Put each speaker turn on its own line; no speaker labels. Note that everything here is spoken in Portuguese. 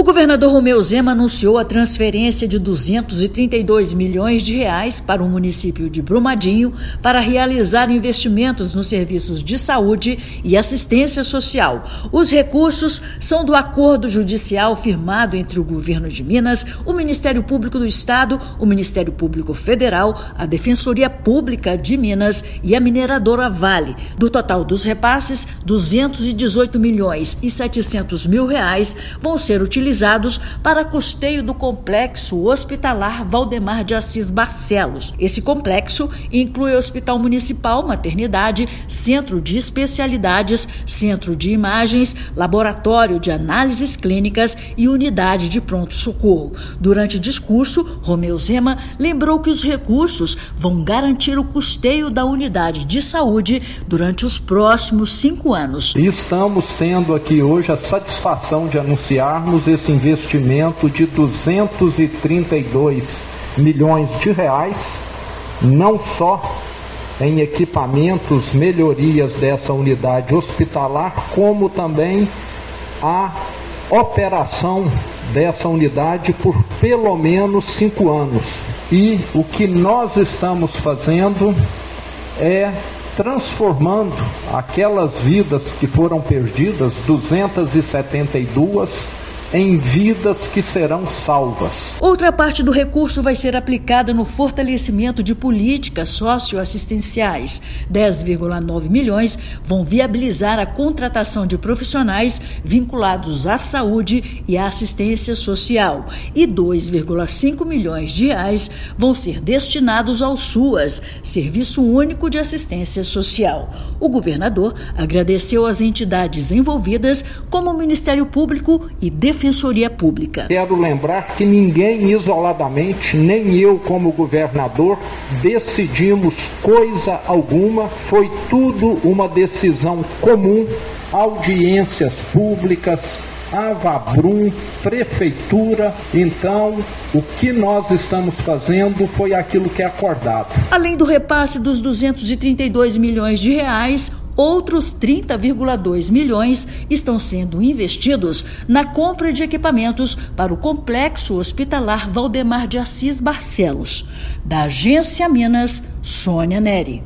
O governador Romeu Zema anunciou a transferência de 232 milhões de reais para o município de Brumadinho para realizar investimentos nos serviços de saúde e assistência social. Os recursos são do acordo judicial firmado entre o governo de Minas, o Ministério Público do Estado, o Ministério Público Federal, a Defensoria Pública de Minas e a mineradora Vale. Do total dos repasses, 218 milhões e 700 mil reais vão ser utilizados para custeio do complexo hospitalar Valdemar de Assis Barcelos. Esse complexo inclui Hospital Municipal, maternidade, centro de especialidades, centro de imagens, laboratório de análises clínicas e unidade de pronto-socorro. Durante o discurso, Romeu Zema lembrou que os recursos vão garantir o custeio da unidade de saúde durante os próximos 5 anos.
Estamos tendo aqui hoje a satisfação de anunciarmos esse investimento de 232 milhões de reais, não só em equipamentos, melhorias dessa unidade hospitalar, como também a operação dessa unidade por pelo menos 5 anos. E o que nós estamos fazendo é transformando aquelas vidas que foram perdidas, 272, em vidas que serão salvas.
Outra parte do recurso vai ser aplicada no fortalecimento de políticas socioassistenciais. 10,9 milhões vão viabilizar a contratação de profissionais vinculados à saúde e à assistência social. E 2,5 milhões de reais vão ser destinados ao SUAS, Serviço Único de Assistência Social. O governador agradeceu às entidades envolvidas, como o Ministério Público e Defensoria Pública.
Quero lembrar que ninguém isoladamente, nem eu como governador, decidimos coisa alguma, foi tudo uma decisão comum, audiências públicas, Avabrum, prefeitura. Então, o que nós estamos fazendo foi aquilo que é acordado.
Além do repasse dos 232 milhões de reais, outros 30,2 milhões estão sendo investidos na compra de equipamentos para o complexo hospitalar Valdemar de Assis Barcelos. Da Agência Minas, Sônia Neri.